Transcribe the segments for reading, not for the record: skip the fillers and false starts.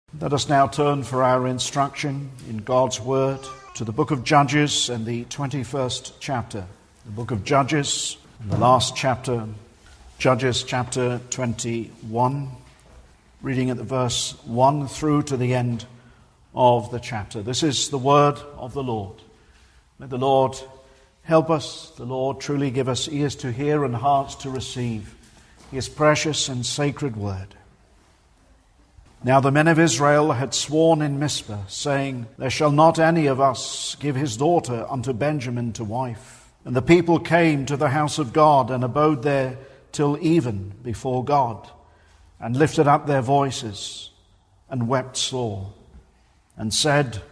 Let us now turn for our instruction in God's Word to the book of Judges and the 21st chapter. The book of Judges and the last chapter, Judges chapter 21, reading at the verse 1 through to the end of the chapter. This is the word of the Lord. May the Lord help us, the Lord truly give us ears to hear and hearts to receive His precious and sacred word. Now the men of Israel had sworn in Mizpah, saying, There shall not any of us give his daughter unto Benjamin to wife. And the people came to the house of God, and abode there till even before God, and lifted up their voices, and wept sore, and said,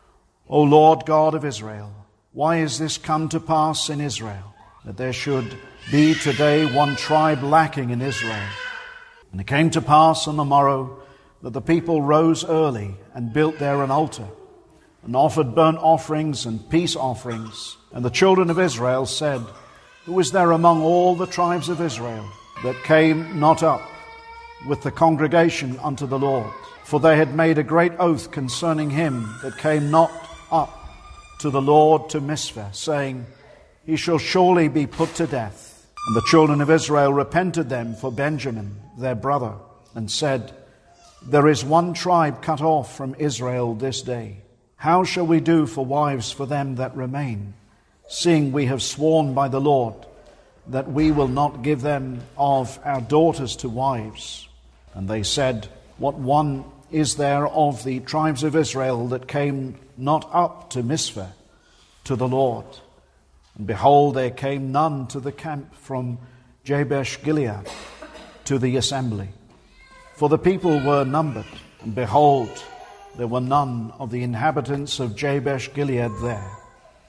O Lord God of Israel, why is this come to pass in Israel, that there should be today one tribe lacking in Israel? And it came to pass on the morrow, that the people rose early and built there an altar, and offered burnt offerings and peace offerings. And the children of Israel said, Who is there among all the tribes of Israel that came not up with the congregation unto the Lord? For they had made a great oath concerning him that came not up to the Lord to Mizpah, saying, He shall surely be put to death. And the children of Israel repented them for Benjamin their brother, and said, There is one tribe cut off from Israel this day. How shall we do for wives for them that remain, seeing we have sworn by the Lord that we will not give them of our daughters to wives? And they said, What one is there of the tribes of Israel that came not up to Mizpah to the Lord? And behold, there came none to the camp from Jabesh Gilead to the assembly. For the people were numbered, and behold, there were none of the inhabitants of Jabesh Gilead there.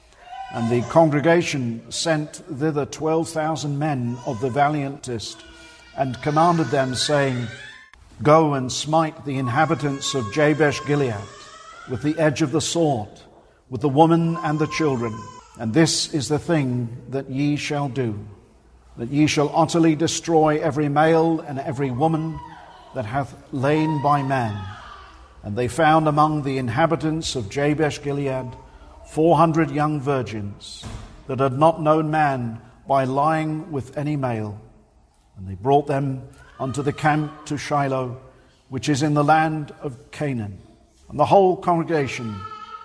And the congregation sent thither 12,000 men of the valiantest, and commanded them, saying, Go and smite the inhabitants of Jabesh Gilead with the edge of the sword, with the woman and the children. And this is the thing that ye shall do, that ye shall utterly destroy every male and every woman that hath lain by man. And they found among the inhabitants of Jabesh Gilead 400 young virgins that had not known man by lying with any male. And they brought them unto the camp to Shiloh, which is in the land of Canaan. And the whole congregation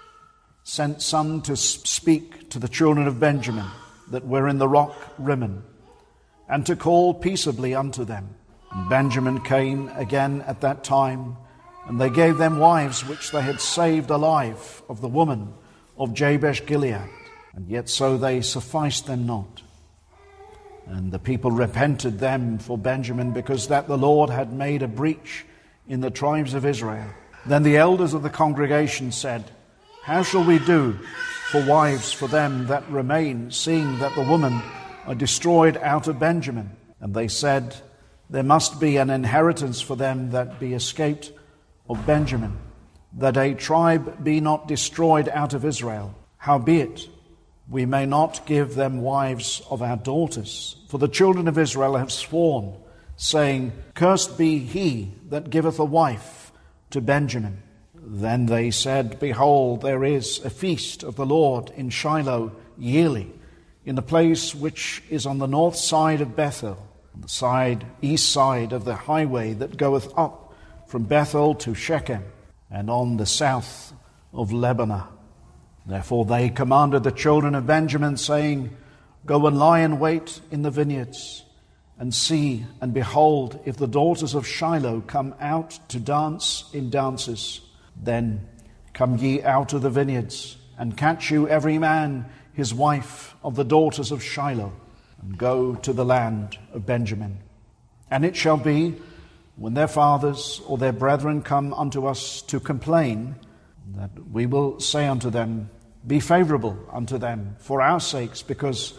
sent some to speak to the children of Benjamin that were in the rock Rimmon, and to call peaceably unto them. And Benjamin came again at that time, and they gave them wives which they had saved alive of the woman of Jabesh Gilead, and yet so they sufficed them not. And the people repented them for Benjamin, because that the Lord had made a breach in the tribes of Israel. Then the elders of the congregation said, How shall we do for wives for them that remain, seeing that the women are destroyed out of Benjamin? And they said, There must be an inheritance for them that be escaped of Benjamin, that a tribe be not destroyed out of Israel. Howbeit, we may not give them wives of our daughters. For the children of Israel have sworn, saying, Cursed be he that giveth a wife to Benjamin. Then they said, Behold, there is a feast of the Lord in Shiloh yearly, in the place which is on the north side of Bethel, on the east side of the highway that goeth up from Bethel to Shechem, and on the south of Lebanah. Therefore they commanded the children of Benjamin, saying, Go and lie in wait in the vineyards, and see, and behold, if the daughters of Shiloh come out to dance in dances, then come ye out of the vineyards, and catch you every man his wife of the daughters of Shiloh, and go to the land of Benjamin. And it shall be, when their fathers or their brethren come unto us to complain, that we will say unto them, Be favorable unto them for our sakes, because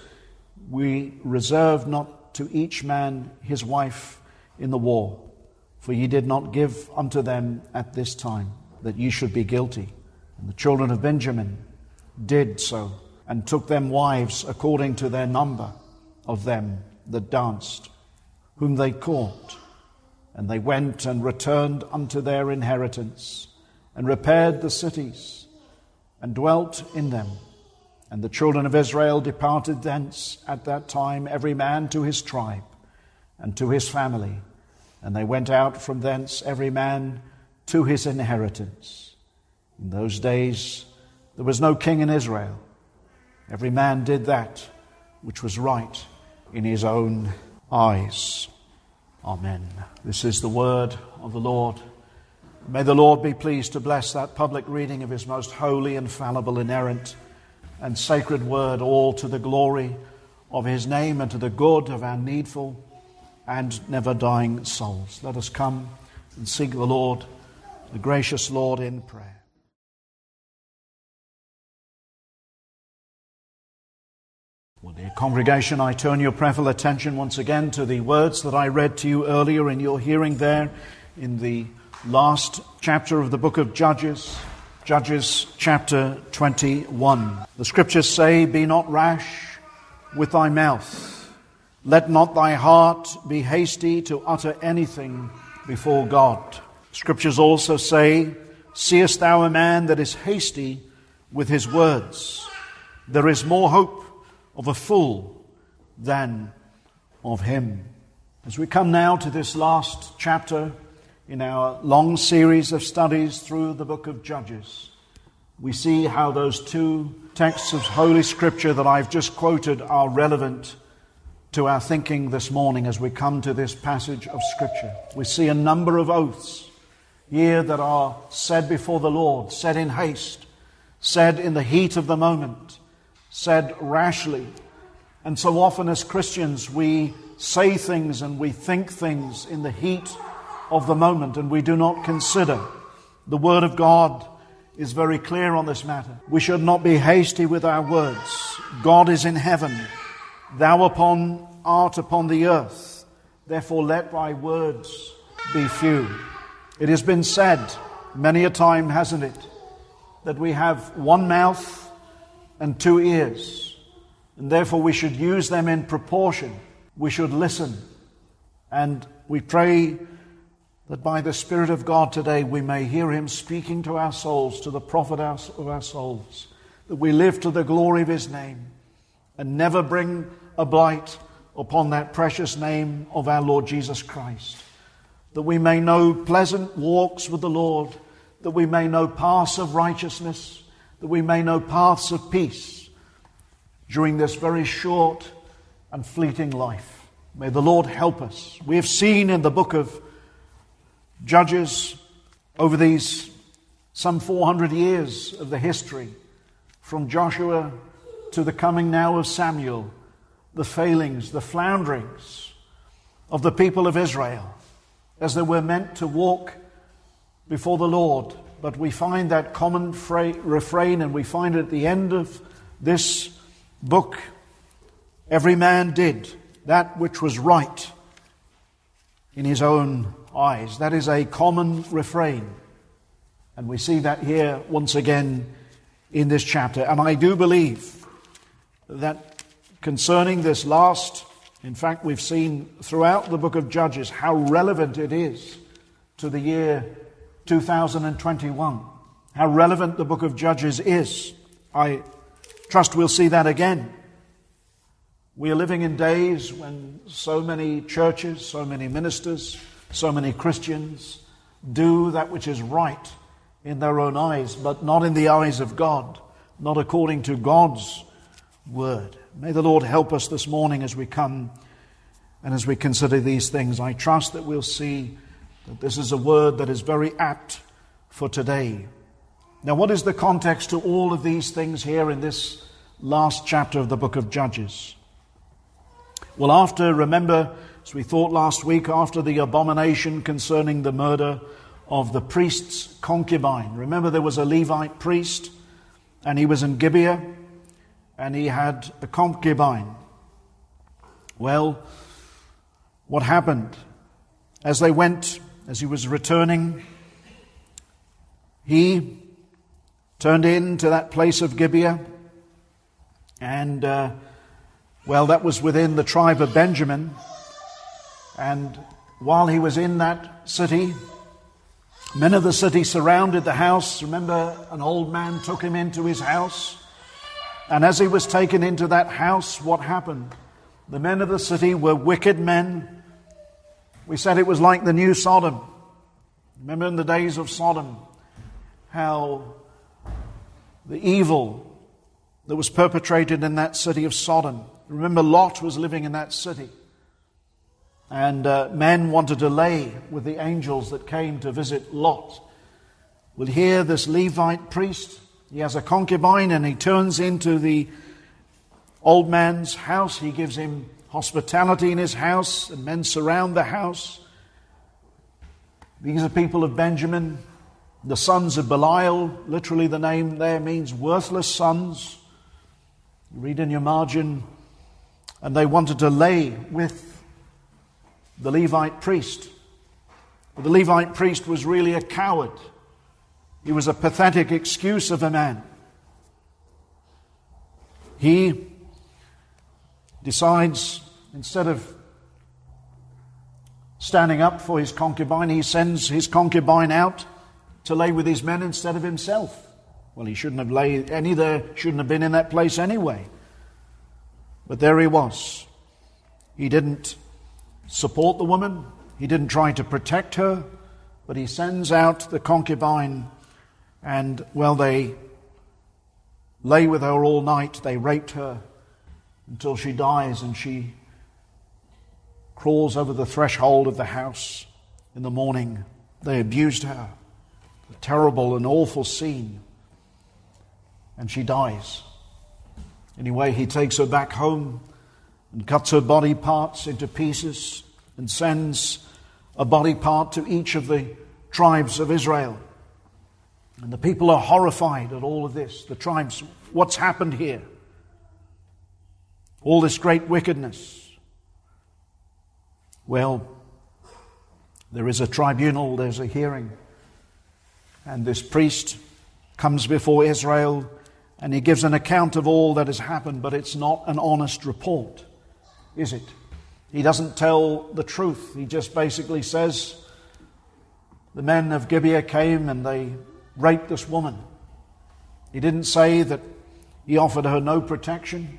we reserve not to each man his wife in the war. For ye did not give unto them at this time, that ye should be guilty. And the children of Benjamin did so, and took them wives according to their number of them that danced, whom they caught. And they went and returned unto their inheritance, and repaired the cities, and dwelt in them. And the children of Israel departed thence at that time, every man to his tribe, and to his family. And they went out from thence, every man to his inheritance. In those days there was no king in Israel. Every man did that which was right in his own eyes. Amen. This is the word of the Lord. May the Lord be pleased to bless that public reading of his most holy, infallible, inerrant, and sacred word, all to the glory of his name and to the good of our needful and never dying souls. Let us come and seek the Lord, the gracious Lord, in prayer. Well, dear congregation, I turn your prayerful attention once again to the words that I read to you earlier in your hearing there in the last chapter of the book of Judges, Judges chapter 21. The scriptures say, "Be not rash with thy mouth. Let not thy heart be hasty to utter anything before God." Scriptures also say, "Seest thou a man that is hasty with his words? There is more hope of a fool than of him." As we come now to this last chapter in our long series of studies through the book of Judges, we see how those two texts of Holy Scripture that I've just quoted are relevant to our thinking this morning as we come to this passage of Scripture. We see a number of oaths here that are said before the Lord, said in haste, said in the heat of the moment, said rashly. And so often as Christians we say things and we think things in the heat of the moment, and we do not consider. The Word of God is very clear on this matter. We should not be hasty with our words. God is in heaven. Thou art upon the earth. Therefore let thy words be few. It has been said many a time, hasn't it, that we have one mouth and two ears, and therefore we should use them in proportion. We should listen, and we pray that by the Spirit of God today we may hear him speaking to our souls, to the profit of our souls, that we live to the glory of his name and never bring a blight upon that precious name of our Lord Jesus Christ, that we may know pleasant walks with the Lord, that we may know paths of righteousness, that we may know paths of peace during this very short and fleeting life. May the Lord help us. We have seen in the book of Judges over these some 400 years of the history, from Joshua to the coming now of Samuel, the failings, the flounderings of the people of Israel as they were meant to walk before the Lord. But we find that common refrain, and we find it at the end of this book. Every man did that which was right in his own eyes. That is a common refrain. And we see that here once again in this chapter. And I do believe that concerning this last, in fact, we've seen throughout the book of Judges how relevant it is to the year 2021. How relevant the book of Judges is. I trust we'll see that again. We are living in days when so many churches, so many ministers, so many Christians do that which is right in their own eyes, but not in the eyes of God, not according to God's word. May the Lord help us this morning as we come and as we consider these things. I trust that we'll see that this is a word that is very apt for today. Now, what is the context to all of these things here in this last chapter of the book of Judges? Well, remember, as we thought last week, after the abomination concerning the murder of the priest's concubine. Remember, there was a Levite priest, and he was in Gibeah, and he had a concubine. Well, what happened? As he was returning, he turned into that place of Gibeah, and that was within the tribe of Benjamin. And while he was in that city, men of the city surrounded the house. Remember, an old man took him into his house. And as he was taken into that house, what happened? The men of the city were wicked men. We said it was like the new Sodom. Remember in the days of Sodom, how the evil that was perpetrated in that city of Sodom. Remember, Lot was living in that city. And men wanted to lay with the angels that came to visit Lot. Well, here this Levite priest, he has a concubine and he turns into the old man's house. He gives him hospitality in his house, and men surround the house. These are people of Benjamin, the sons of Belial. Literally the name there means worthless sons. You read in your margin, and they wanted to lay with the Levite priest. But the Levite priest was really a coward. He was a pathetic excuse of a man. He decides, instead of standing up for his concubine, he sends his concubine out to lay with his men instead of himself. Well, he shouldn't have shouldn't have been in that place anyway. But there he was. He didn't support the woman. He didn't try to protect her. But he sends out the concubine, and, well, they lay with her all night. They raped her until she dies, and she crawls over the threshold of the house in the morning. They abused her. A terrible and awful scene. And she dies. Anyway, he takes her back home and cuts her body parts into pieces and sends a body part to each of the tribes of Israel. And the people are horrified at all of this. The tribes, what's happened here? All this great wickedness. Well, there is a tribunal, there's a hearing. And this priest comes before Israel and he gives an account of all that has happened, but it's not an honest report, is it? He doesn't tell the truth. He just basically says, the men of Gibeah came and they raped this woman. He didn't say that he offered her no protection.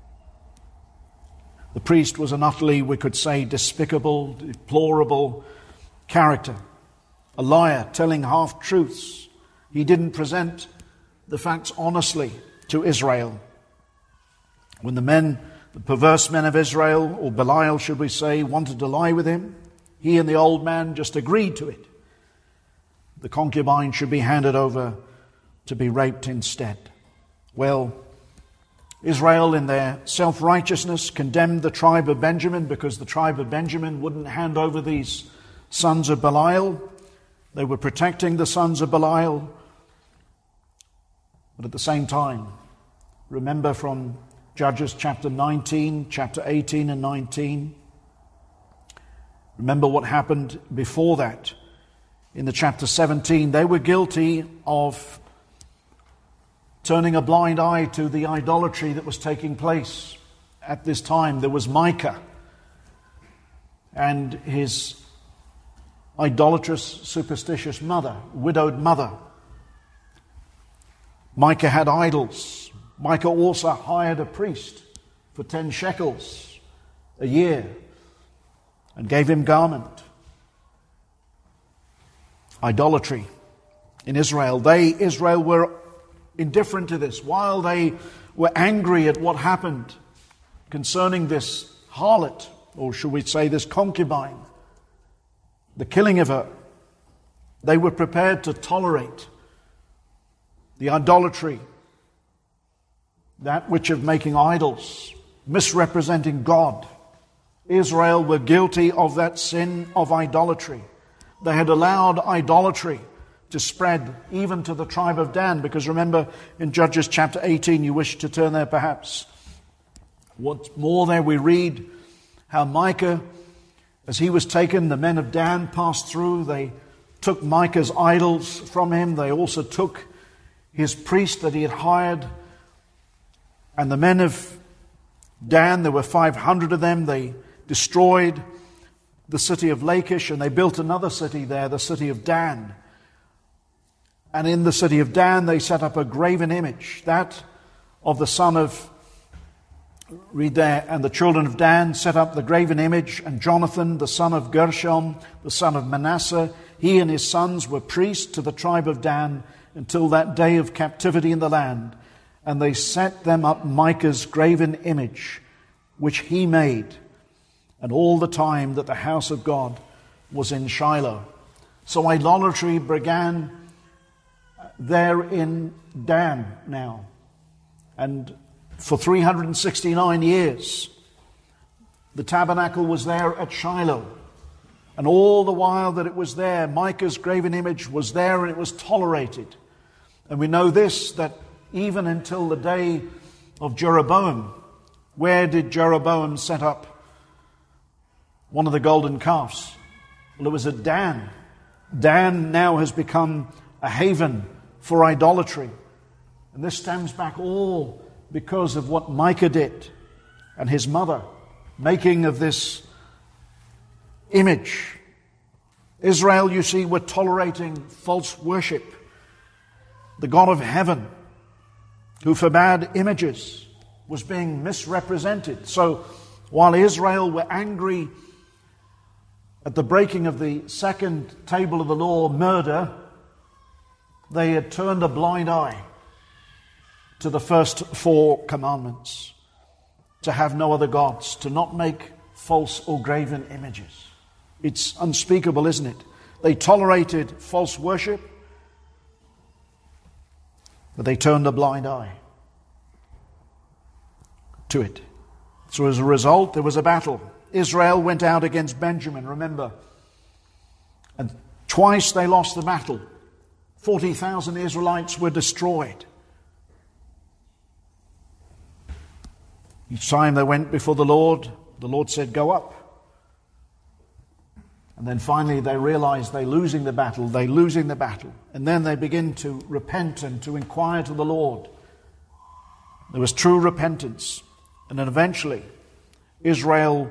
The priest was an utterly, we could say, despicable, deplorable character. A liar, telling half-truths. He didn't present the facts honestly to Israel. When the perverse men of Israel, or Belial should we say, wanted to lie with him, he and the old man just agreed to it. The concubine should be handed over to be raped instead. Well, Israel, in their self-righteousness, condemned the tribe of Benjamin because the tribe of Benjamin wouldn't hand over these sons of Belial. They were protecting the sons of Belial. But at the same time, remember from Judges chapter 19, chapter 18 and 19, remember what happened before that. In the chapter 17, they were guilty of turning a blind eye to the idolatry that was taking place at this time. There was Micah and his idolatrous, superstitious mother, widowed mother. Micah had idols. Micah also hired a priest for 10 shekels a year and gave him garment. Idolatry in Israel. Israel were indifferent to this. While they were angry at what happened concerning this harlot, or should we say this concubine, the killing of her, they were prepared to tolerate the idolatry, that which of making idols, misrepresenting God. Israel were guilty of that sin of idolatry. They had allowed idolatry to spread even to the tribe of Dan, because remember in Judges chapter 18, you wish to turn there perhaps. Once more there we read how Micah, as he was taken, the men of Dan passed through. They took Micah's idols from him. They also took his priest that he had hired. And the men of Dan, there were 500 of them, they destroyed the city of Lachish, and they built another city there, the city of Dan. And in the city of Dan, they set up a graven image, that of the son of, read there, and the children of Dan set up the graven image, and Jonathan, the son of Gershom, the son of Manasseh, he and his sons were priests to the tribe of Dan until that day of captivity in the land. And they set them up Micah's graven image, which he made, and all the time that the house of God was in Shiloh. So idolatry began there in Dan now. And for 369 years, the tabernacle was there at Shiloh. And all the while that it was there, Micah's graven image was there and it was tolerated. And we know this, that even until the day of Jeroboam, where did Jeroboam set up one of the golden calves? Well, it was at Dan. Dan now has become a haven for idolatry. And this stems back all because of what Micah did and his mother, making of this image. Israel, you see, were tolerating false worship. The God of heaven, who forbade images, was being misrepresented. So while Israel were angry at the breaking of the second table of the law, murder, they had turned a blind eye to the first 4 commandments: to have no other gods, to not make false or graven images. It's unspeakable, isn't it? They tolerated false worship, but they turned a blind eye to it. So as a result, there was a battle. Israel went out against Benjamin, remember. And twice they lost the battle. 40,000 Israelites were destroyed. Each time they went before the Lord said, "Go up." And then finally they realized they're losing the battle. And then they begin to repent and to inquire to the Lord. There was true repentance. And then eventually Israel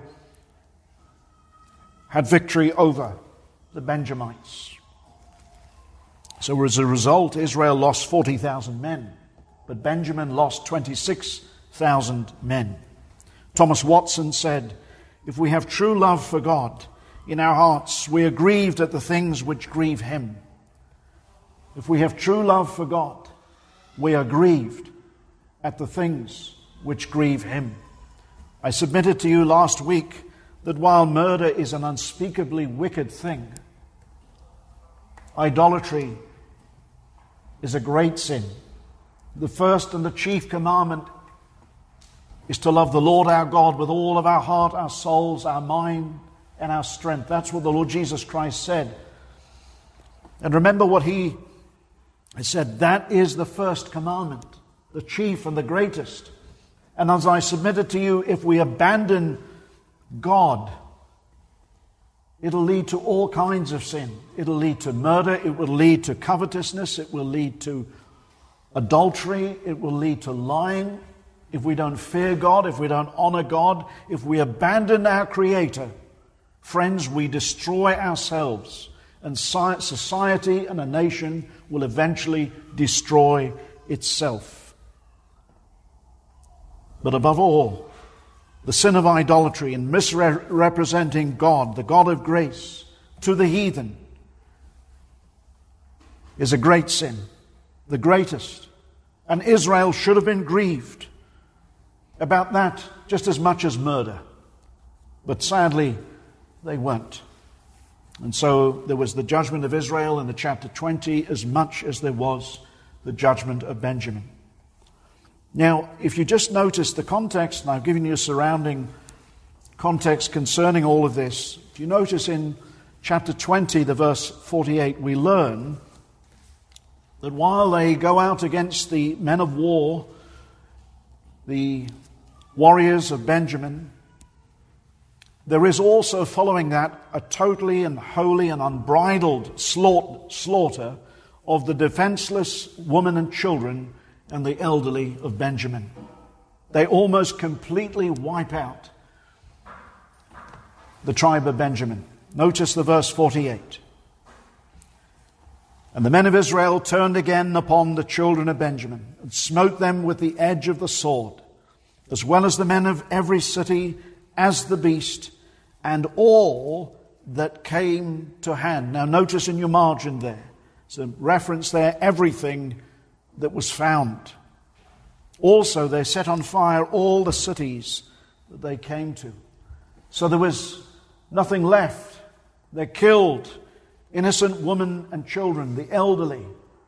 had victory over the Benjamites. So as a result, Israel lost 40,000 men, but Benjamin lost 26,000 men. Thomas Watson said, "If we have true love for God in our hearts, we are grieved at the things which grieve Him." If we have true love for God, we are grieved at the things which grieve Him. I submitted to you last week that while murder is an unspeakably wicked thing, idolatry is a great sin. The first and the chief commandment is to love the Lord our God with all of our heart, our souls, our mind, and our strength. That's what the Lord Jesus Christ said. And remember what He said, that is the first commandment, the chief and the greatest. And as I submitted to you, if we abandon God, it'll lead to all kinds of sin. It'll lead to murder, it will lead to covetousness, it will lead to adultery, it will lead to lying. If we don't fear God, if we don't honor God, if we abandon our Creator, friends, we destroy ourselves, and society and a nation will eventually destroy itself. But above all, the sin of idolatry and misrepresenting God, the God of grace, to the heathen is a great sin, the greatest. And Israel should have been grieved about that just as much as murder. But sadly, they weren't. And so there was the judgment of Israel in the chapter 20 as much as there was the judgment of Benjamin. Now, if you just notice the context, and I've given you a surrounding context concerning all of this, if you notice in chapter 20, the verse 48, we learn that while they go out against the men of war, the warriors of Benjamin, there is also following that a totally and holy and unbridled slaughter of the defenseless women and children and the elderly of Benjamin. They almost completely wipe out the tribe of Benjamin. Notice the verse 48. And the men of Israel turned again upon the children of Benjamin, and smote them with the edge of the sword, as well as the men of every city, as the beast, and all that came to hand. Now notice in your margin there, there's a reference there, everything that was found. Also they set on fire all the cities that they came to. So there was nothing left. They killed innocent women and children, the elderly.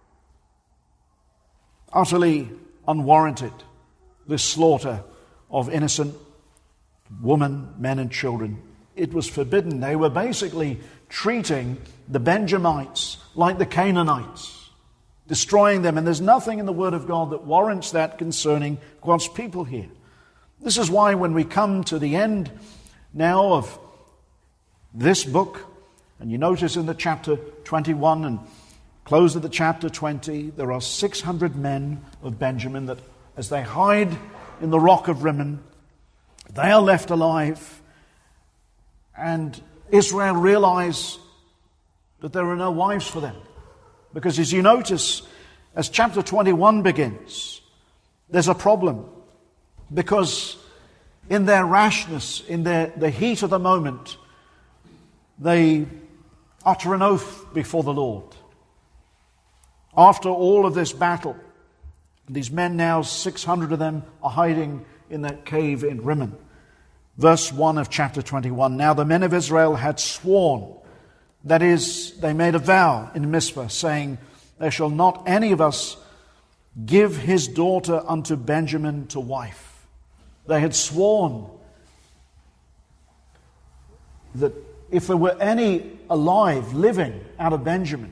Utterly unwarranted, this slaughter of innocent women, men and children. It was forbidden. They were basically treating the Benjamites like the Canaanites, destroying them. And there's nothing in the Word of God that warrants that concerning God's people here. This is why when we come to the end now of this book, and you notice in the chapter 21 and close of the chapter 20, there are 600 men of Benjamin that as they hide in the rock of Rimmon, they are left alive. And Israel realize that there are no wives for them. Because as you notice, as chapter 21 begins, there's a problem. Because in their rashness, in the heat of the moment, they utter an oath before the Lord. After all of this battle, these men now, 600 of them, are hiding in that cave in Rimmon. Verse 1 of chapter 21. Now the men of Israel had sworn, that is, they made a vow in Mizpah, saying, there shall not any of us give his daughter unto Benjamin to wife. They had sworn that if there were any alive, living out of Benjamin,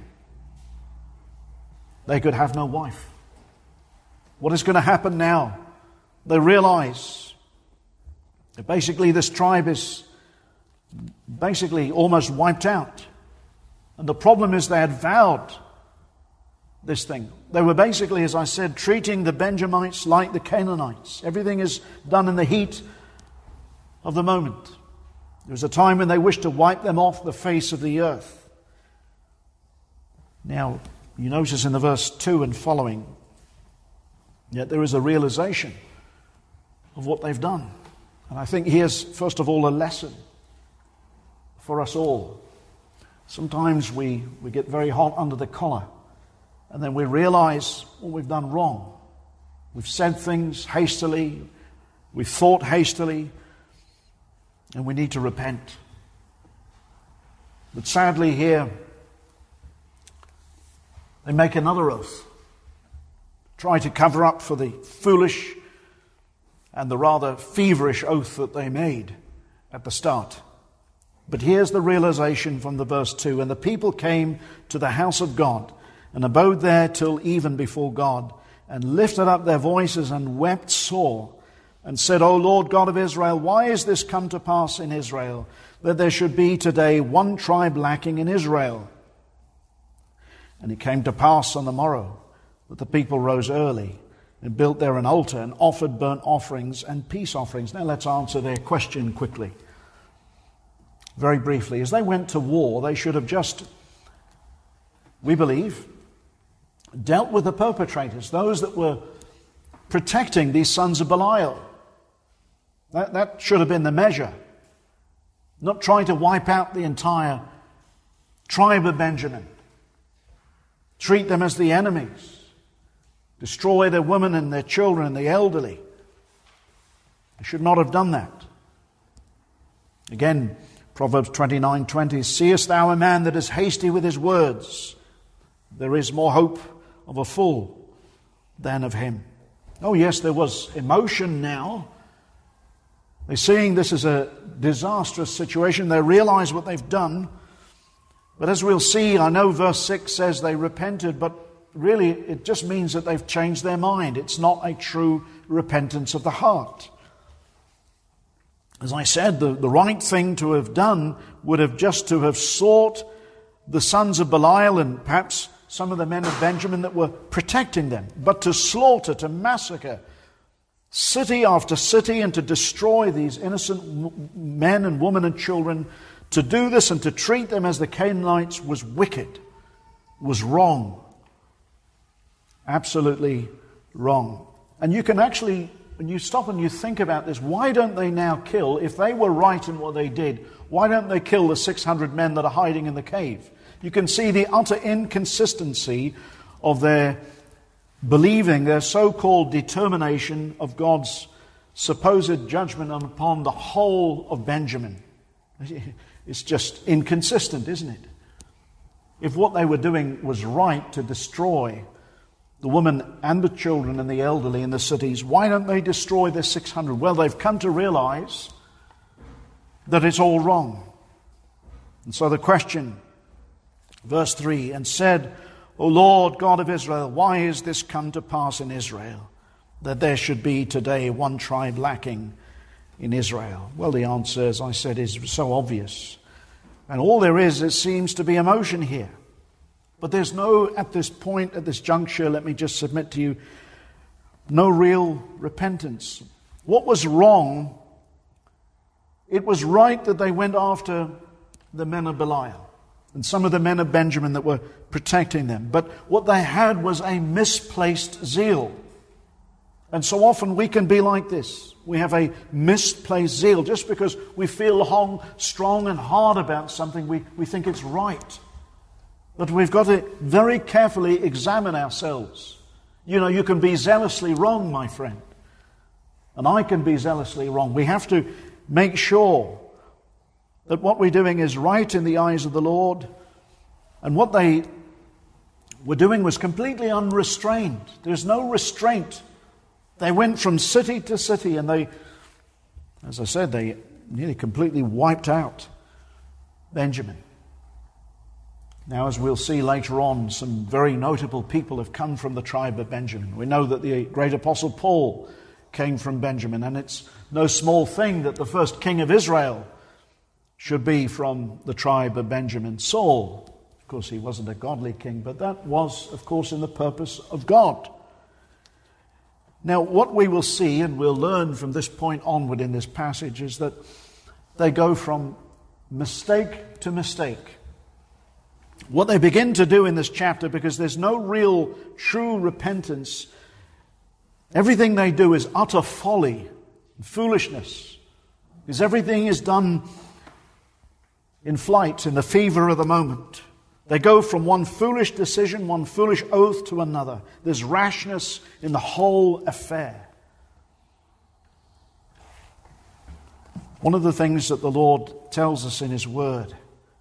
they could have no wife. What is going to happen now? They realize that basically this tribe is basically almost wiped out. And the problem is they had vowed this thing. They were basically, as I said, treating the Benjamites like the Canaanites. Everything is done in the heat of the moment. There was a time when they wished to wipe them off the face of the earth. Now, you notice in the verse 2 and following, yet there is a realization of what they've done. And I think here's, first of all, a lesson for us all. Sometimes we get very hot under the collar, and then we realize what we've done wrong. We've said things hastily, we've thought hastily, and we need to repent. But sadly here, they make another oath. Try to cover up for the foolish and the rather feverish oath that they made at the start. But here's the realization from the verse 2. And the people came to the house of God and abode there till even before God, and lifted up their voices and wept sore, and said, O Lord God of Israel, why is this come to pass in Israel, that there should be today one tribe lacking in Israel? And it came to pass on the morrow that the people rose early and built there an altar and offered burnt offerings and peace offerings. Now let's answer their question quickly. Very briefly, as they went to war, they should have just, we believe, dealt with the perpetrators, those that were protecting these sons of Belial. That should have been the measure. Not trying to wipe out the entire tribe of Benjamin. Treat them as the enemies. Destroy their women and their children and the elderly. They should not have done that. Again, Proverbs 29:20, seest thou a man that is hasty with his words? There is more hope of a fool than of him. Oh yes, there was emotion now. They're seeing this as a disastrous situation. They realize what they've done. But as we'll see, I know verse 6 says they repented, but really it just means that they've changed their mind. It's not a true repentance of the heart. As I said, the right thing to have done would have just to have sought the sons of Belial and perhaps some of the men of Benjamin that were protecting them. But to slaughter, to massacre city after city and to destroy these innocent men and women and children. To do this and to treat them as the Canaanites was wicked, was wrong. Absolutely wrong. And you can actually, when you stop and you think about this, why don't they now kill, if they were right in what they did, why don't they kill the 600 men that are hiding in the cave? You can see the utter inconsistency of their believing, their so-called determination of God's supposed judgment upon the whole of Benjamin. It's just inconsistent, isn't it? If what they were doing was right to destroy the women and the children and the elderly in the cities, why don't they destroy the 600? Well, they've come to realize that it's all wrong. And so the question, verse 3, and said, O Lord God of Israel, why is this come to pass in Israel, that there should be today one tribe lacking in Israel? Well, the answer, as I said, is so obvious. And all there is, it seems to be emotion here. But there's no, at this point, at this juncture, let me just submit to you, no real repentance. What was wrong? It was right that they went after the men of Belial and some of the men of Benjamin that were protecting them. But what they had was a misplaced zeal. And so often we can be like this. We have a misplaced zeal. Just because we feel strong and hard about something, we think it's right. But we've got to very carefully examine ourselves. You know, you can be zealously wrong, my friend. And I can be zealously wrong. We have to make sure that what we're doing is right in the eyes of the Lord. And what they were doing was completely unrestrained. There's no restraint. They went from city to city and they, as I said, they nearly completely wiped out Benjamin. Now, as we'll see later on, some very notable people have come from the tribe of Benjamin. We know that the great apostle Paul came from Benjamin, and it's no small thing that the first king of Israel should be from the tribe of Benjamin. Saul, of course, he wasn't a godly king, but that was, of course, in the purpose of God. Now, what we will see, and we'll learn from this point onward in this passage, is that they go from mistake to mistake. What they begin to do in this chapter, because there's no real true repentance, everything they do is utter folly and foolishness, because everything is done in flight, in the fever of the moment. They go from one foolish decision, one foolish oath to another. There's rashness in the whole affair. One of the things that the Lord tells us in His Word,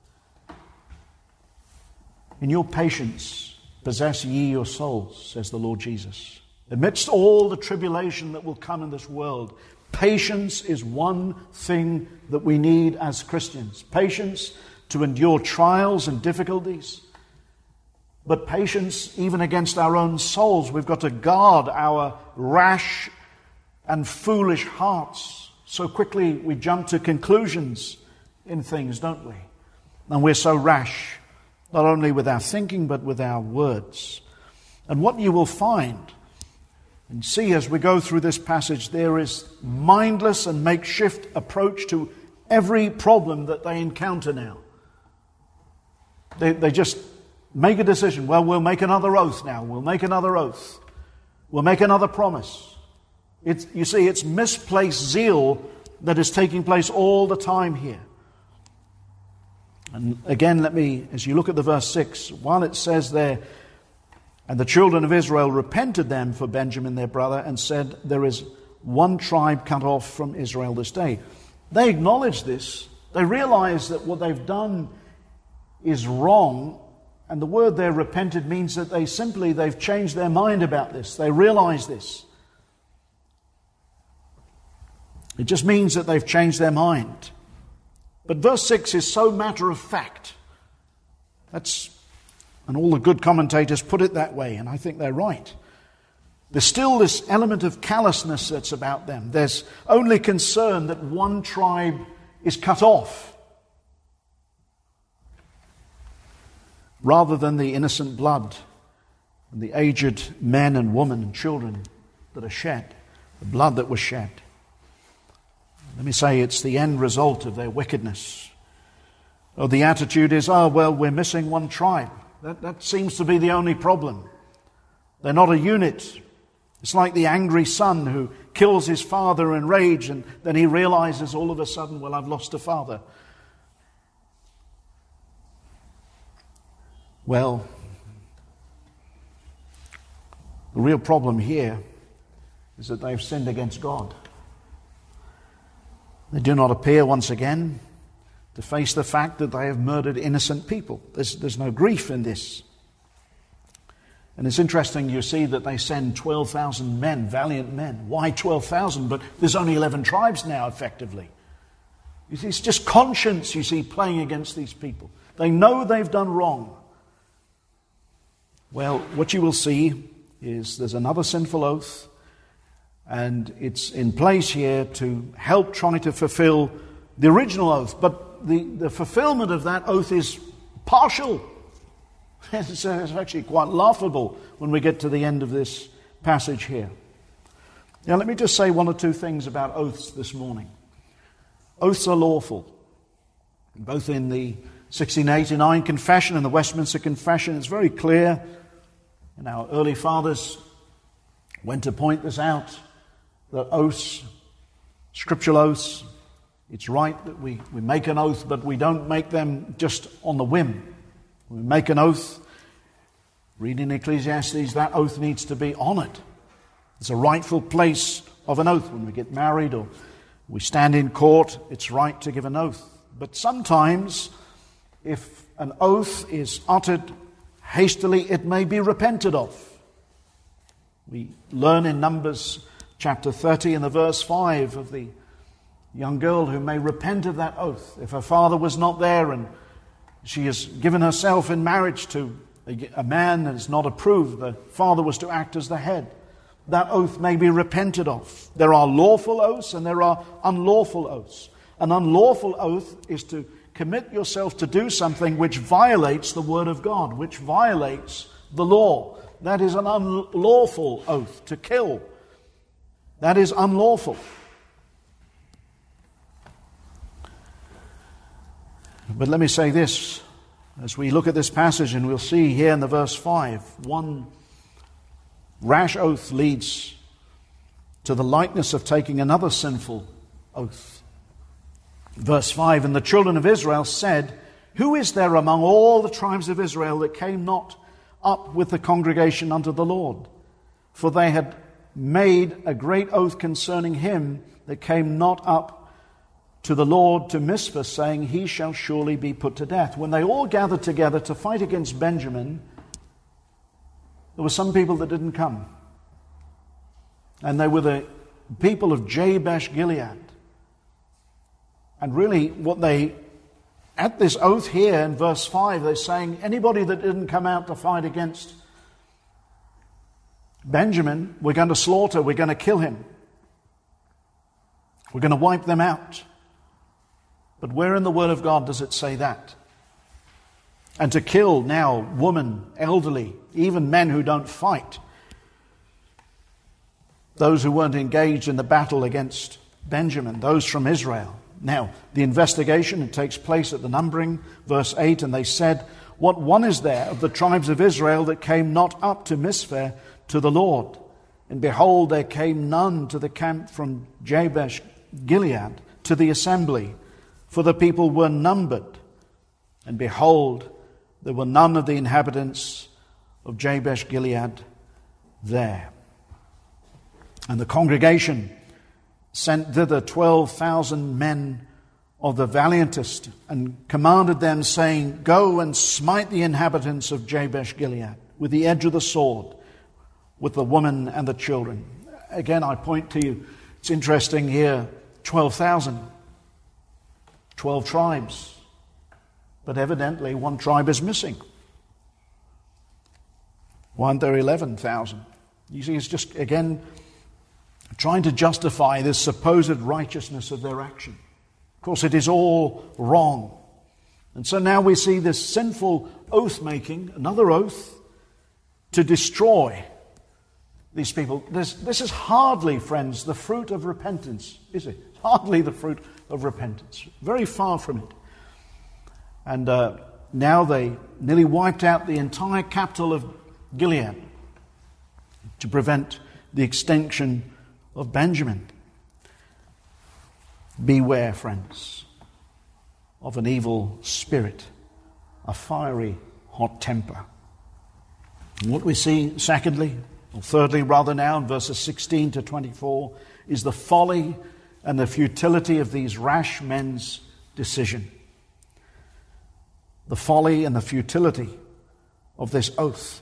in your patience possess ye your souls, says the Lord Jesus. Amidst all the tribulation that will come in this world, patience is one thing that we need as Christians. Patience to endure trials and difficulties. But patience even against our own souls. We've got to guard our rash and foolish hearts. So quickly we jump to conclusions in things, don't we? And we're so rash, not only with our thinking, but with our words. And what you will find and see as we go through this passage, there is mindless and makeshift approach to every problem that they encounter now. They just make a decision. Well, we'll make another oath now. We'll make another oath. We'll make another promise. You see, it's misplaced zeal that is taking place all the time here. And again, as you look at the verse 6, while it says there, and the children of Israel repented them for Benjamin their brother and said, there is one tribe cut off from Israel this day. They acknowledge this. They realize that what they've done is wrong. And the word there, repented, means that they've changed their mind about this. They realize this. It just means that they've changed their mind. But verse 6 is so matter of fact. And all the good commentators put it that way, and I think they're right. There's still this element of callousness that's about them. There's only concern that one tribe is cut off, rather than the innocent blood and the aged men and women and children that are shed. the blood that was shed. Let me say it's the end result of their wickedness. Or the attitude is, we're missing one tribe. That seems to be the only problem. They're not a unit. It's like the angry son who kills his father in rage, and then he realizes all of a sudden, I've lost a father. Well, the real problem here is that they've sinned against God. They do not appear once again to face the fact that they have murdered innocent people. There's no grief in this. And it's interesting, you see that they send 12,000 men, valiant men. Why 12,000? But there's only 11 tribes now, effectively. You see, it's just conscience, you see, playing against these people. They know they've done wrong. Well, what you will see is there's another sinful oath, and it's in place here to help trying to fulfill the original oath. But the fulfillment of that oath is partial. It's actually quite laughable when we get to the end of this passage here. Now, let me just say one or two things about oaths this morning. Oaths are lawful. Both in the 1689 Confession and the Westminster Confession, it's very clear, and our early fathers went to point this out, that oaths, scriptural oaths, it's right that we make an oath, but we don't make them just on the whim. We make an oath. Reading Ecclesiastes, that oath needs to be honored. It's a rightful place of an oath. When we get married or we stand in court, it's right to give an oath. But sometimes, if an oath is uttered hastily, it may be repented of. We learn in Numbers chapter 30 in the verse 5 of the young girl who may repent of that oath. If her father was not there and she has given herself in marriage to a man that is not approved, the father was to act as the head. That oath may be repented of. There are lawful oaths and there are unlawful oaths. An unlawful oath is to commit yourself to do something which violates the word of God, which violates the law. That is an unlawful oath. To kill, that is unlawful. But let me say this, as we look at this passage, and we'll see here in the verse 5, one rash oath leads to the likeness of taking another sinful oath. Verse 5, and the children of Israel said, who is there among all the tribes of Israel that came not up with the congregation unto the Lord? For they had made a great oath concerning him that came not up to the Lord to Mizpah, saying, he shall surely be put to death. When they all gathered together to fight against Benjamin, there were some people that didn't come. And they were the people of Jabesh Gilead. And really, at this oath here in verse 5, they're saying, anybody that didn't come out to fight against Benjamin, we're going to slaughter, we're going to kill him. We're going to wipe them out. But where in the Word of God does it say that? And to kill now women, elderly, even men who don't fight, those who weren't engaged in the battle against Benjamin, those from Israel. Now, the investigation, it takes place at the numbering, verse 8, and they said, what one is there of the tribes of Israel that came not up to Mizpah to the Lord? And behold, there came none to the camp from Jabesh Gilead to the assembly, for the people were numbered. And behold, there were none of the inhabitants of Jabesh Gilead there. And the congregation sent thither 12,000 men of the valiantest, and commanded them, saying, go and smite the inhabitants of Jabesh Gilead with the edge of the sword, with the women and the children. Again, I point to you, it's interesting here, 12,000. 12 tribes. But evidently one tribe is missing. Why aren't there 11,000? You see, it's just, again, trying to justify this supposed righteousness of their action. Of course, it is all wrong. And so now we see this sinful oath-making, another oath, to destroy these people. This is hardly, friends, the fruit of repentance, is it? Hardly the fruit of repentance. Very far from it. And now they nearly wiped out the entire capital of Gilead to prevent the extinction of Benjamin. Beware, friends, of an evil spirit, a fiery, hot temper. And what we see, secondly, or thirdly rather now, in verses 16 to 24, is the folly and the futility of these rash men's decision. The folly and the futility of this oath.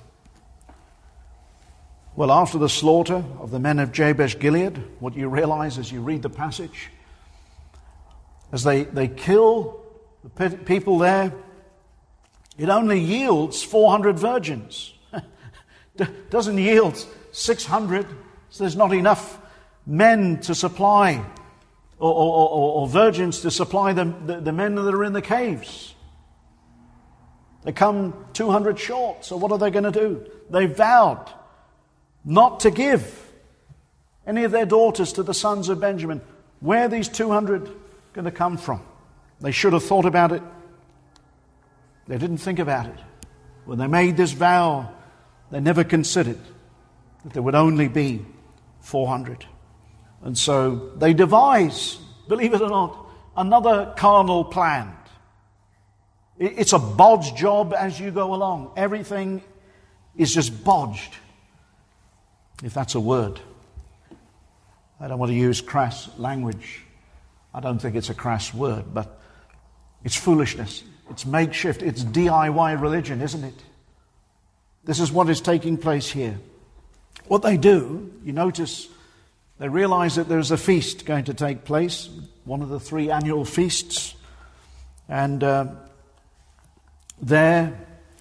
Well, after the slaughter of the men of Jabesh Gilead, what you realize as you read the passage, as they kill the people there, it only yields 400 virgins. Doesn't yield 600, so there's not enough men to supply or virgins to supply the men that are in the caves. They come 200 short, so what are they going to do? They vowed not to give any of their daughters to the sons of Benjamin. Where are these 200 going to come from? They should have thought about it. They didn't think about it. When they made this vow, they never considered that there would only be 400. And so they devise, believe it or not, another carnal plan. It's a bodge job as you go along. Everything is just bodged, if that's a word. I don't want to use crass language. I don't think it's a crass word, but it's foolishness. It's makeshift. It's DIY religion, isn't it? This is what is taking place here. What they do, you notice, they realize that there's a feast going to take place, one of the 3 annual feasts, and there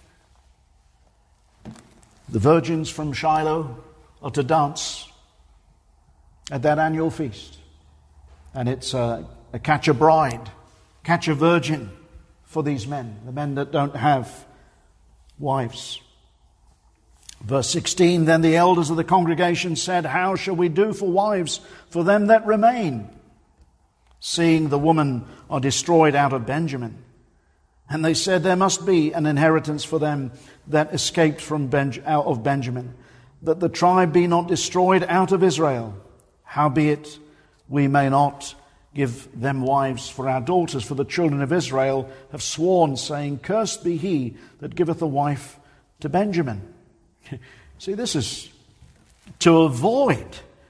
the virgins from Shiloh are to dance at that annual feast. And it's a catch a bride, catch a virgin for these men, the men that don't have wives. Verse 16, then the elders of the congregation said, how shall we do for wives for them that remain, seeing the women are destroyed out of Benjamin? And they said, there must be an inheritance for them that escaped from out of Benjamin, that the tribe be not destroyed out of Israel. Howbeit, we may not give them wives for our daughters, for the children of Israel have sworn, saying, cursed be he that giveth a wife to Benjamin. See, this is to avoid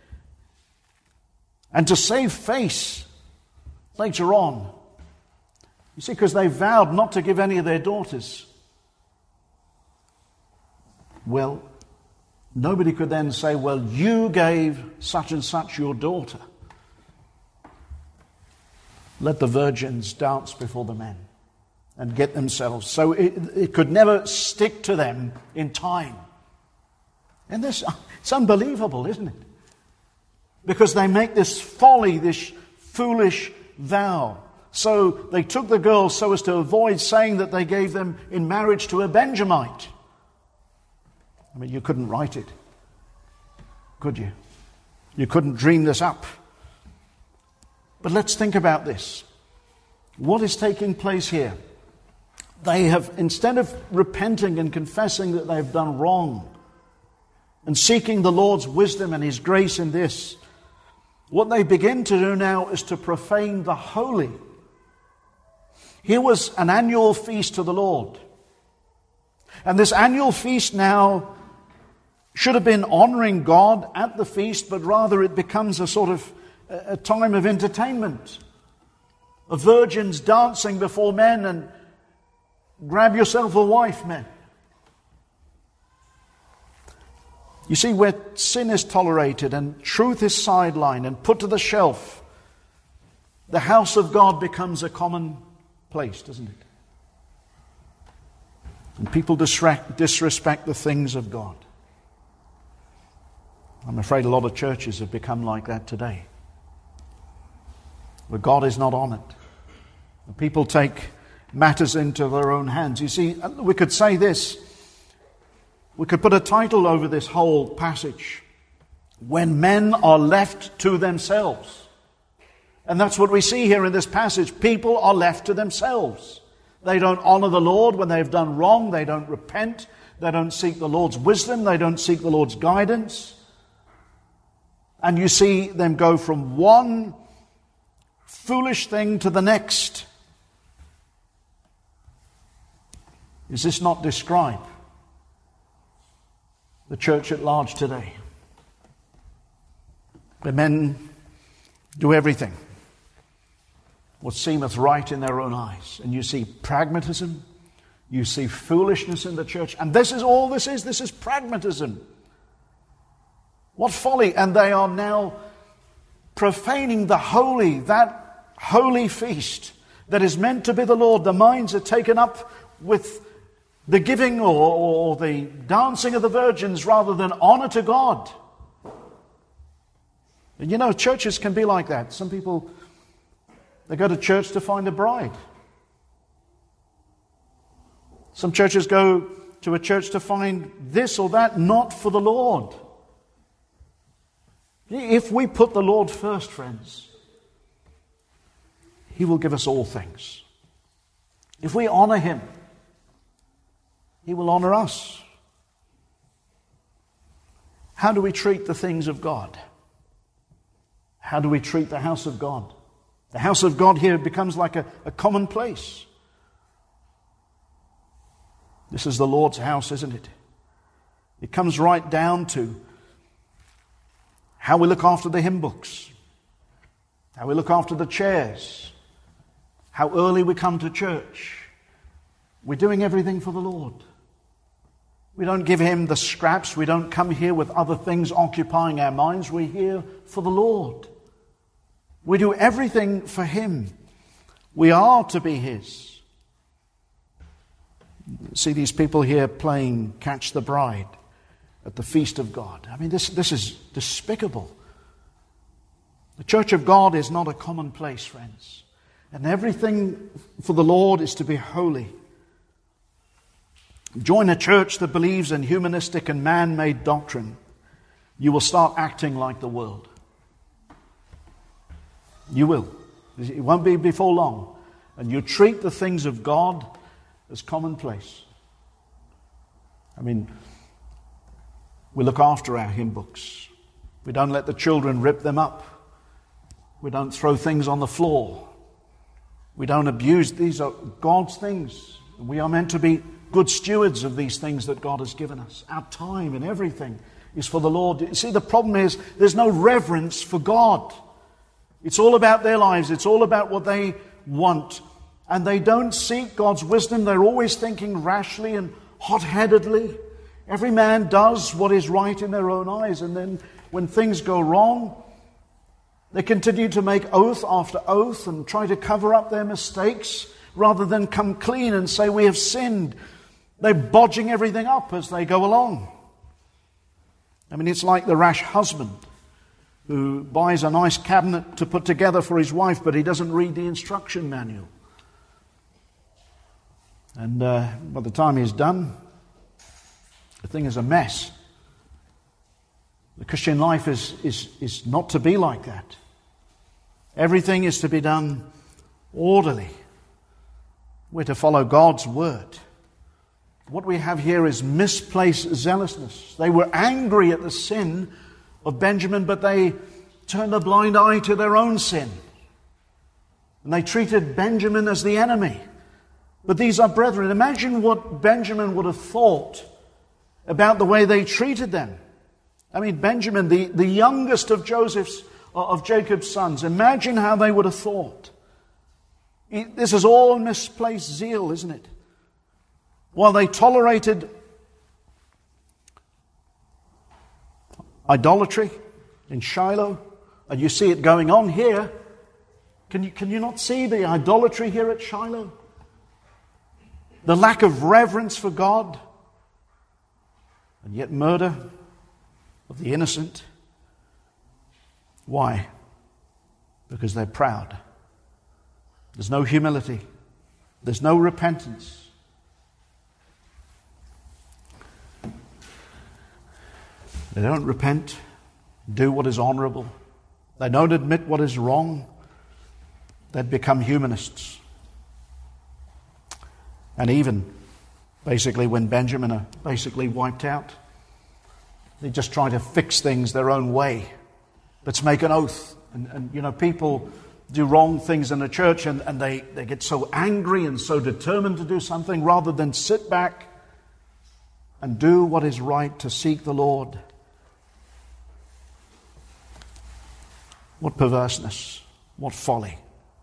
and to save face later on. You see, because they vowed not to give any of their daughters. Well, nobody could then say, well, you gave such and such your daughter. Let the virgins dance before the men and get themselves. So it could never stick to them in time. And this, it's unbelievable, isn't it? Because they make this folly, this foolish vow. So they took the girls so as to avoid saying that they gave them in marriage to a Benjamite. I mean, you couldn't write it, could you? You couldn't dream this up. But let's think about this. What is taking place here? They have, instead of repenting and confessing that they've done wrong and seeking the Lord's wisdom and His grace in this, what they begin to do now is to profane the holy. Here was an annual feast to the Lord. And this annual feast now should have been honoring God at the feast, but rather it becomes a sort of a time of entertainment. Of virgins dancing before men and grab yourself a wife, men. You see, where sin is tolerated and truth is sidelined and put to the shelf, the house of God becomes a common place, doesn't it? And people disrespect the things of God. I'm afraid a lot of churches have become like that today, where God is not on it. And people take matters into their own hands. You see, we could say this. We could put a title over this whole passage. when men are left to themselves. And that's what we see here in this passage. People are left to themselves. They don't honor the Lord when they've done wrong. They don't repent. They don't seek the Lord's wisdom. They don't seek the Lord's guidance. And you see them go from one foolish thing to the next. Does this not describe the church at large today? Where men do everything what seemeth right in their own eyes. And you see pragmatism, you see foolishness in the church. And this is all this is. This is pragmatism. What folly. And they are now profaning that holy feast that is meant to be the Lord. The minds are taken up with the giving or the dancing of the virgins rather than honor to God. And you know, churches can be like that. Some people, they go to church to find a bride. Some churches go to a church to find this or that, not for the Lord. If we put the Lord first, friends, He will give us all things. If we honor Him, He will honor us. How do we treat the things of God? How do we treat the house of God? The house of God here becomes like a common place. This is the Lord's house, isn't it? It comes right down to how we look after the hymn books, how we look after the chairs, how early we come to church. We're doing everything for the Lord. We don't give Him the scraps. We don't come here with other things occupying our minds. We're here for the Lord. We do everything for Him. We are to be His. See these people here playing Catch the Bride at the feast of God. I mean, this is despicable. The church of God is not a common place, friends. And everything for the Lord is to be holy. Join a church that believes in humanistic and man-made doctrine. You will start acting like the world. You will. It won't be before long. And you treat the things of God as commonplace. I mean, we look after our hymn books. We don't let the children rip them up. We don't throw things on the floor. We don't abuse. These are God's things. We are meant to be good stewards of these things that God has given us. Our time and everything is for the Lord. You see, the problem is there's no reverence for God. It's all about their lives. It's all about what they want. And they don't seek God's wisdom. They're always thinking rashly and hot-headedly. Every man does what is right in their own eyes. And then when things go wrong, they continue to make oath after oath and try to cover up their mistakes rather than come clean and say, we have sinned. They're bodging everything up as they go along. I mean, it's like the rash husband who buys a nice cabinet to put together for his wife, but he doesn't read the instruction manual. And by the time he's done, the thing is a mess. The Christian life is not to be like that. Everything is to be done orderly. We're to follow God's word. What we have here is misplaced zealousness. They were angry at the sin of Benjamin, but they turned a blind eye to their own sin. And they treated Benjamin as the enemy. But these are brethren. Imagine what Benjamin would have thought about the way they treated them. I mean, Benjamin, the youngest of Jacob's sons. Imagine how they would have thought. This is all misplaced zeal, isn't it? While they tolerated idolatry in Shiloh, and you see it going on here, can you not see the idolatry here at Shiloh? The lack of reverence for God, and yet murder of the innocent. Why? Because they're proud. There's no humility. There's no repentance. They don't repent. do what is honorable. They don't admit what is wrong. They'd become humanists. And even, basically, when Benjamin are basically wiped out, they just try to fix things their own way. Let's make an oath. And people do wrong things in the church and they get so angry and so determined to do something rather than sit back and do what is right to seek the Lord. What perverseness, what folly.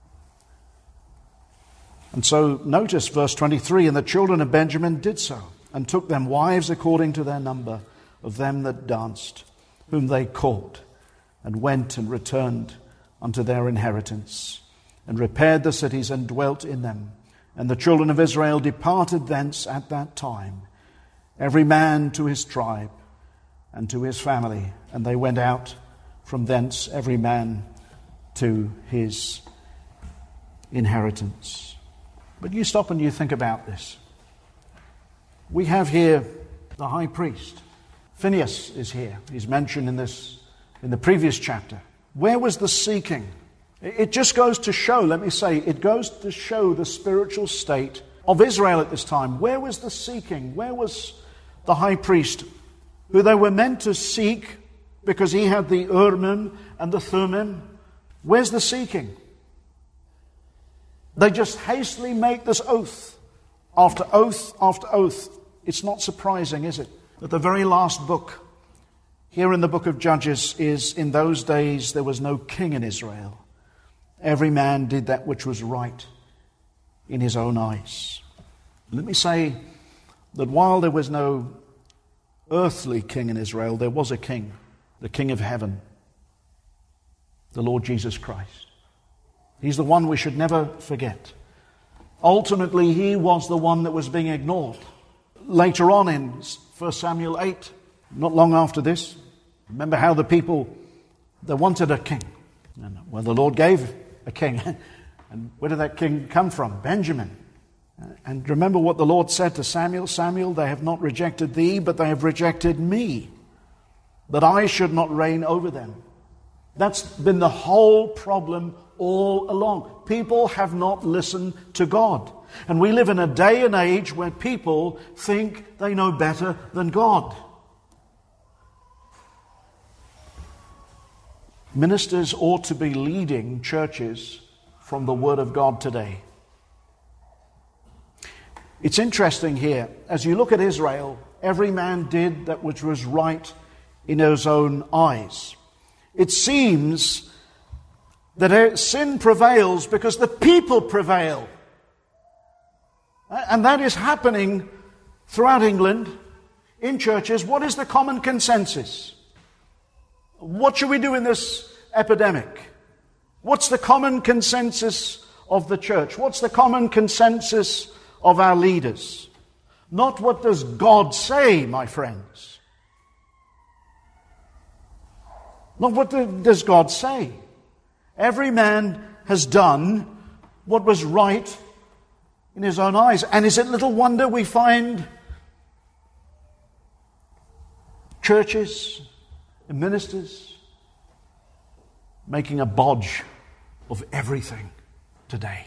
And so notice verse 23, and the children of Benjamin did so, and took them wives according to their number of them that danced, whom they caught, and went and returned unto their inheritance, and repaired the cities and dwelt in them. And the children of Israel departed thence at that time, every man to his tribe and to his family. And they went out from thence, every man to his inheritance. But you stop and you think about this. We have here the high priest. Phinehas is here. He's mentioned in the previous chapter. Where was the seeking? It just goes to show, it goes to show the spiritual state of Israel at this time. Where was the seeking? Where was the high priest, who they were meant to seek because he had the Urim and the Thummim? Where's the seeking? They just hastily make this oath after oath after oath. It's not surprising, is it, that the very last book here in the book of Judges is, in those days there was no king in Israel. Every man did that which was right in his own eyes. Let me say that while there was no earthly king in Israel, there was a king, the King of heaven, the Lord Jesus Christ. He's the one we should never forget. Ultimately, he was the one that was being ignored. Later on in 1 Samuel 8, not long after this, remember how the people, they wanted a king. And, well, the Lord gave a king. And where did that king come from? Benjamin. And remember what the Lord said to Samuel. Samuel, they have not rejected thee, but they have rejected me, that I should not reign over them. That's been the whole problem all along. People have not listened to God. And we live in a day and age where people think they know better than God. Ministers ought to be leading churches from the Word of God today. It's interesting here, as you look at Israel, every man did that which was right in his own eyes. It seems that sin prevails because the people prevail. And that is happening throughout England, in churches. What is the common consensus? What should we do in this epidemic? What's the common consensus of the church? What's the common consensus of our leaders? Not what does God say, my friends. Not what does God say. Every man has done what was right in his own eyes. And is it little wonder we find churches and ministers making a bodge of everything today?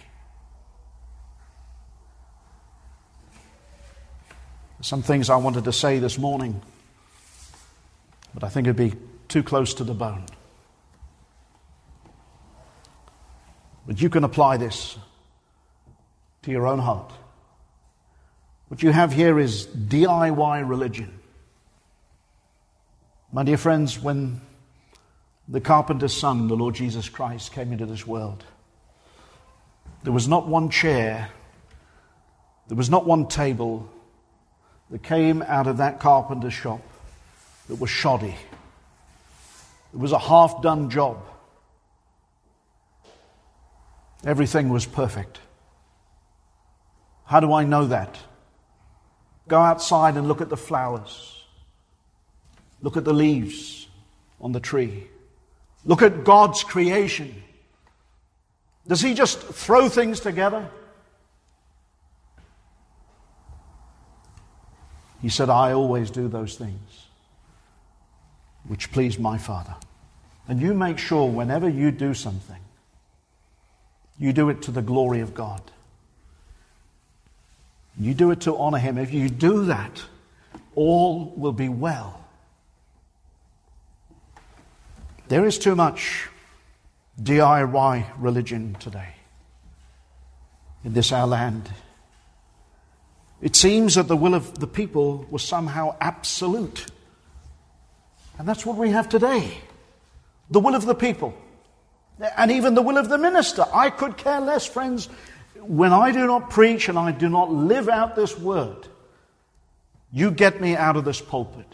Some things I wanted to say this morning, but I think it'd be too close to the bone. But you can apply this to your own heart. What you have here is DIY religion. My dear friends, when the carpenter's son, the Lord Jesus Christ, came into this world, there was not one chair, there was not one table that came out of that carpenter's shop that was shoddy. It was a half-done job. Everything was perfect. How do I know that? Go outside and look at the flowers. Look at the leaves on the tree. Look at God's creation. Does He just throw things together? He said, I always do those things which please my Father. And you make sure whenever you do something, you do it to the glory of God. You do it to honor Him. If you do that, all will be well. There is too much DIY religion today in this our land. It seems that the will of the people was somehow absolute. And that's what we have today. The will of the people. And even the will of the minister. I could care less, friends. When I do not preach and I do not live out this word, you get me out of this pulpit.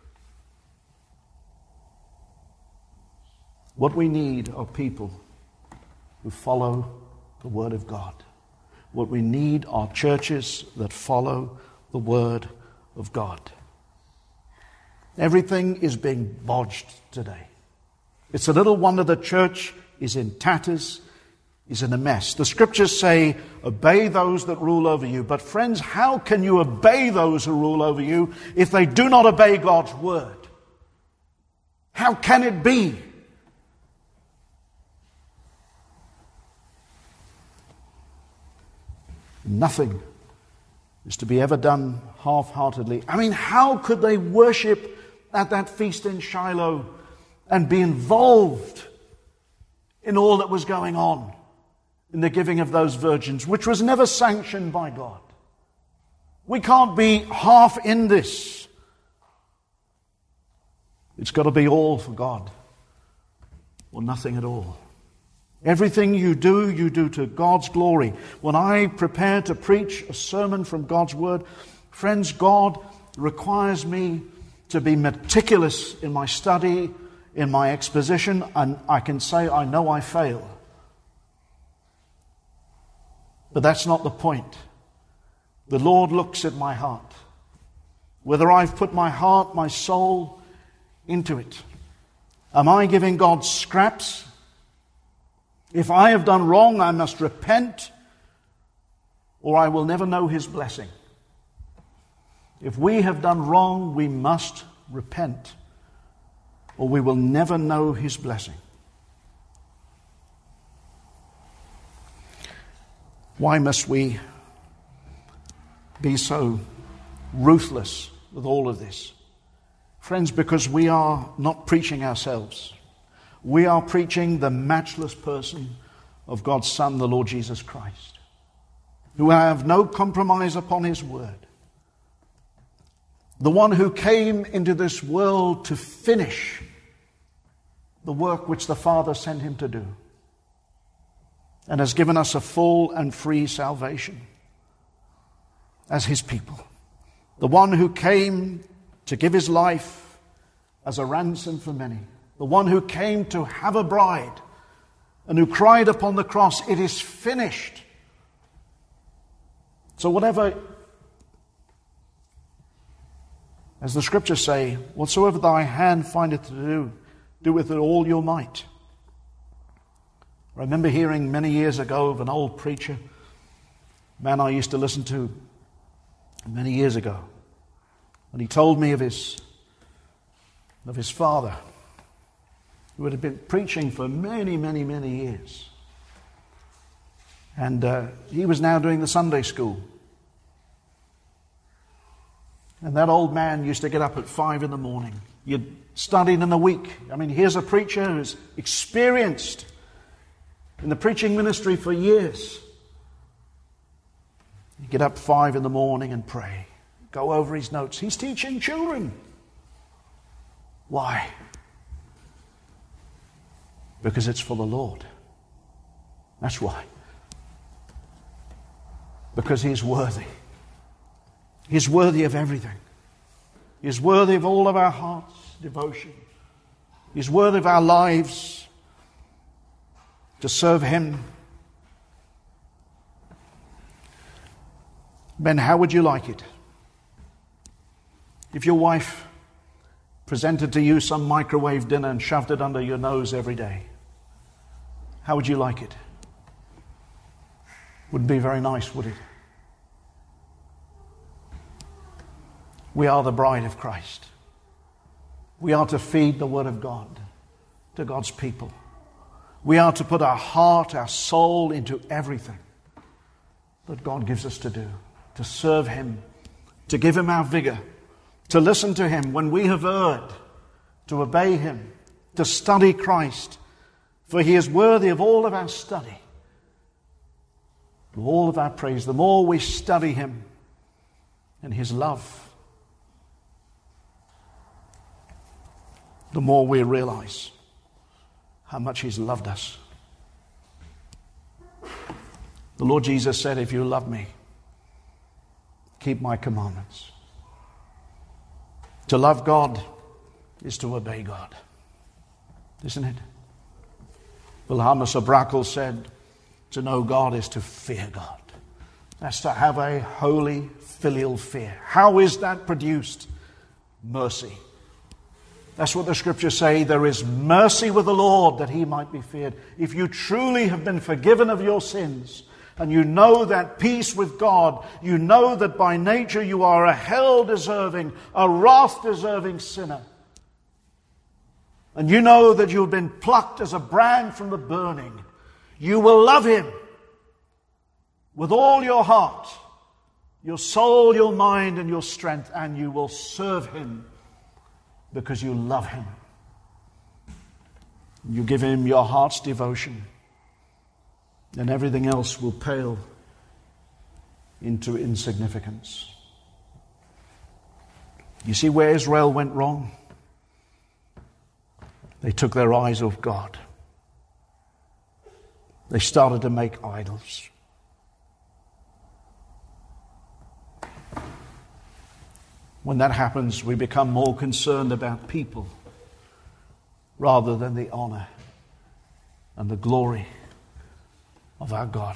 What we need are people who follow the word of God. What we need are churches that follow the word of God. Everything is being bodged today. It's a little wonder the church is in tatters, is in a mess. The scriptures say, obey those that rule over you. But friends, how can you obey those who rule over you if they do not obey God's word? How can it be? Nothing is to be ever done half-heartedly. I mean, how could they worship at that feast in Shiloh and be involved in all that was going on in the giving of those virgins, which was never sanctioned by God? We can't be half in this. It's got to be all for God or nothing at all. Everything you do to God's glory. When I prepare to preach a sermon from God's word, friends, God requires me to be meticulous in my study, in my exposition, and I can say I know I fail. But that's not the point. The Lord looks at my heart. Whether I've put my heart, my soul into it. Am I giving God scraps? If I have done wrong, I must repent, or I will never know His blessing. If we have done wrong, we must repent, or we will never know His blessing. Why must we be so ruthless with all of this? Friends, because we are not preaching ourselves. We are preaching the matchless person of God's Son, the Lord Jesus Christ, who have no compromise upon His word. The one who came into this world to finish the work which the Father sent Him to do, and has given us a full and free salvation as His people. The one who came to give His life as a ransom for many. The one who came to have a bride and who cried upon the cross, "It is finished." So whatever, as the scriptures say, whatsoever thy hand findeth to do, do with it all your might. I remember hearing many years ago of an old preacher, a man I used to listen to many years ago, and he told me of his father, who had been preaching for many, many, many years. And he was now doing the Sunday school. And that old man used to get up at 5 a.m. You'd studied in a week. I mean, here's a preacher who's experienced in the preaching ministry for years. You get up 5 a.m. and pray. Go over his notes. He's teaching children. Why? Because it's for the Lord. That's why. Because He's worthy. He's worthy of everything. He's worthy of all of our heart's devotion. He's worthy of our lives to serve Him. Ben, how would you like it if your wife presented to you some microwave dinner and shoved it under your nose every day? How would you like it? Wouldn't be very nice, would it? We are the bride of Christ. We are to feed the Word of God. to God's people. We are to put our heart, our soul into everything that God gives us to do, to serve Him, to give Him our vigor, to listen to Him when we have erred, to obey Him, to study Christ, for He is worthy of all of our study, of all of our praise. The more we study Him and His love, the more we realize how much He's loved us. The Lord Jesus said, if you love me, keep my commandments. To love God is to obey God, isn't it? Wilhelmus of Brakel said, to know God is to fear God. That's to have a holy filial fear. How is that produced? Mercy. That's what the Scriptures say. There is mercy with the Lord that He might be feared. If you truly have been forgiven of your sins, and you know that peace with God, you know that by nature you are a hell-deserving, a wrath-deserving sinner, and you know that you've been plucked as a brand from the burning, you will love Him with all your heart, your soul, your mind, and your strength, and you will serve Him because you love Him. You give Him your heart's devotion, and everything else will pale into insignificance. You see where Israel went wrong? They took their eyes off God. They started to make idols. When that happens, we become more concerned about people rather than the honor and the glory of our God.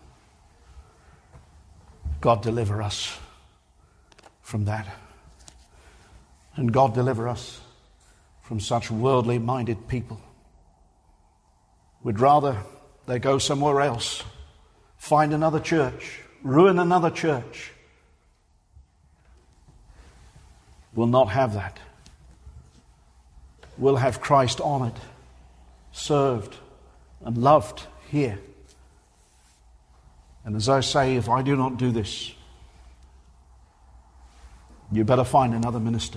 God deliver us from that. And God deliver us from such worldly minded people. We'd rather they go somewhere else, find another church, ruin another church. We'll not have that. We'll have Christ honored, served, and loved here. And as I say, if I do not do this, you better find another minister.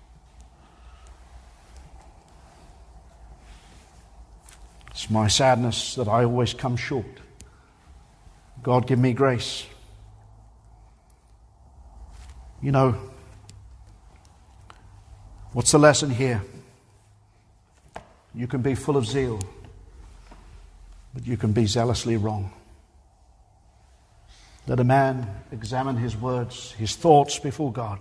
It's my sadness that I always come short. God give me grace. You know, what's the lesson here? You can be full of zeal, but you can be zealously wrong. Let a man examine his words, his thoughts before God.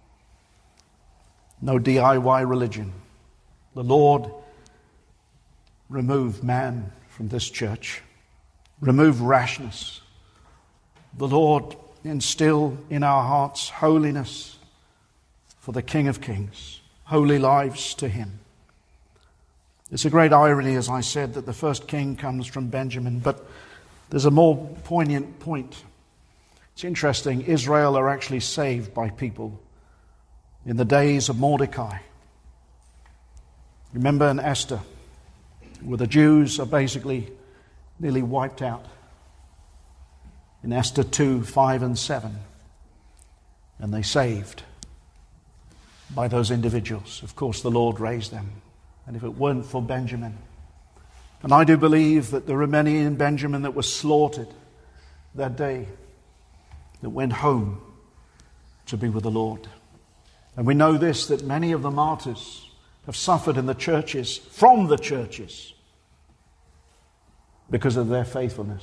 No DIY religion. The Lord remove man from this church. Remove rashness. The Lord instill in our hearts holiness for the King of Kings. Holy lives to Him. It's a great irony, as I said, that the first king comes from Benjamin, but there's a more poignant point. It's interesting, Israel are actually saved by people in the days of Mordecai. Remember in Esther, where the Jews are basically nearly wiped out. In Esther 2, 5 and 7. And they saved by those individuals. Of course, the Lord raised them. And if it weren't for Benjamin, and I do believe that there are many in Benjamin that were slaughtered that day, that went home to be with the Lord. And we know this, that many of the martyrs have suffered in the churches, from the churches, because of their faithfulness.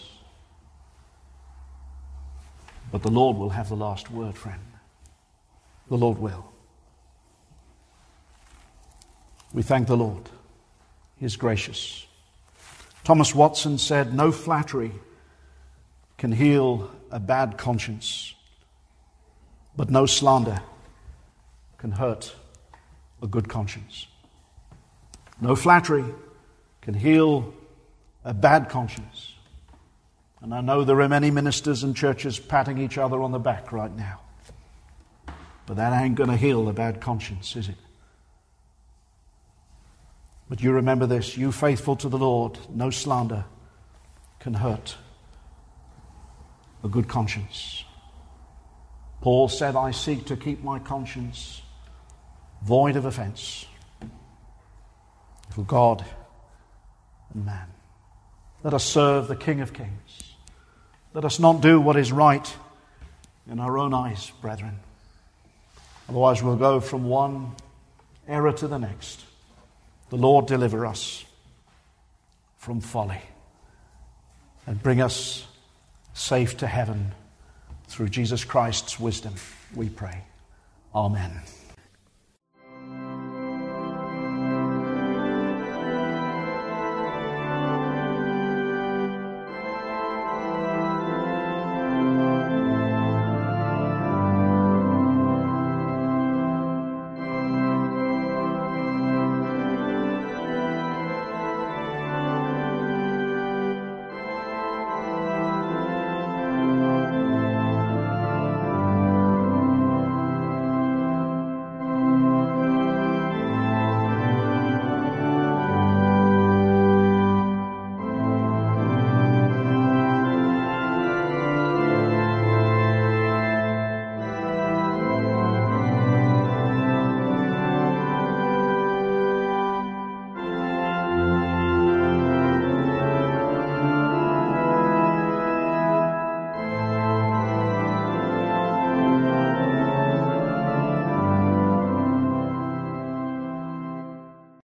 But the Lord will have the last word, friend. The Lord will. We thank the Lord. He is gracious. Thomas Watson said, no flattery can heal a bad conscience, but no slander can hurt a good conscience. No flattery can heal a bad conscience. And I know there are many ministers and churches patting each other on the back right now. But that ain't going to heal a bad conscience, is it? But you remember this, you faithful to the Lord, no slander can hurt a good conscience. Paul said, I seek to keep my conscience void of offense for God and man. Let us serve the King of Kings. Let us not do what is right in our own eyes, brethren. Otherwise we'll go from one error to the next. The Lord deliver us from folly and bring us safe to heaven through Jesus Christ's wisdom, we pray. Amen.